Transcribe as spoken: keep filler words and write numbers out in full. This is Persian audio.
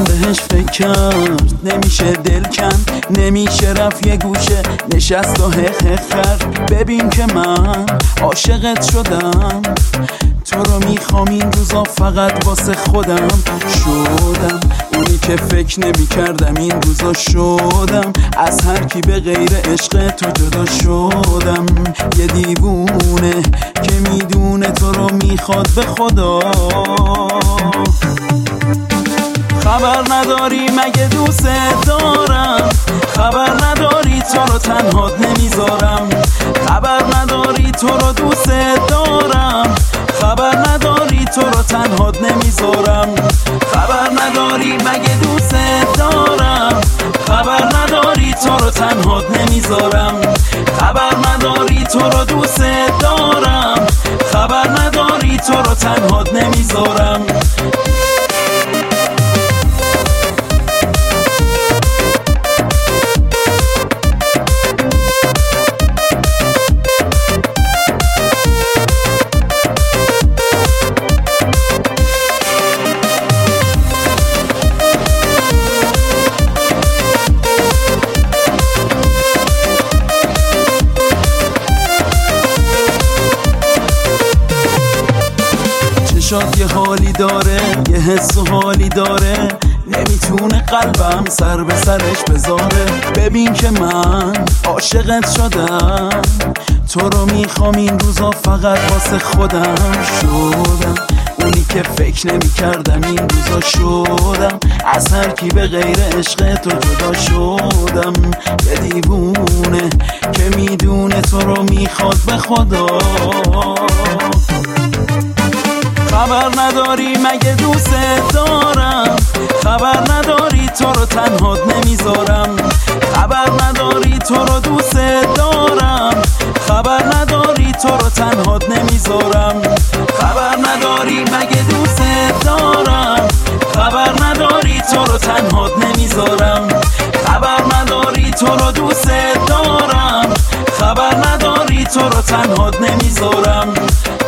دلم بهش فکر کرد نمیشه دل کن، نمیشه رفت یه گوشه نشست و حق حق کرد. ببین که من عاشقت شدم، تو رو میخوام این روزا فقط واسه خودم. شدم اونی که فکر نمی کردم این روزا شدم، از هر کی به غیر عشق تو جدا شدم. یه دیوونه که میدونه تو رو میخواد به خدا. خبر نداری مگه دوست دارم، خبر نداری تو رو تنهات نمیذارم. خبر نداری تو رو دوست دارم، خبر نداری تو رو تنهات نمیذارم. خبر نداری مگه دوست دارم، خبر نداری تو رو تنهات نمیذارم. خبر نداری تو رو دوست دارم، خبر نداری تو رو تنهات نمیذارم. شاد یه حالی داره، یه حس و حالی داره، نمیتونه قلبم سر به سرش بذاره. ببین که من عاشقت شدم، تو رو میخوام این روزا فقط واسه خودم. شدم اونی که فکر نمی کردم این روزا شدم، از هر کی به غیر عشق تو جدا شدم. یه دیوونه که میدونه تو رو میخواد به خدا. خبر نداری مگه دوست دارم، خبر نداری تو رو تنهات نمیذارم. خبر نداری تو رو دوست دارم، خبر نداری تو رو تنهات نمیذارم. خبر نداری مگه دوست دارم، خبر نداری تو رو تنهات نمیذارم. خبر نداری تو رو دوست دارم، خبر نداری تو رو تنهات نمیذارم.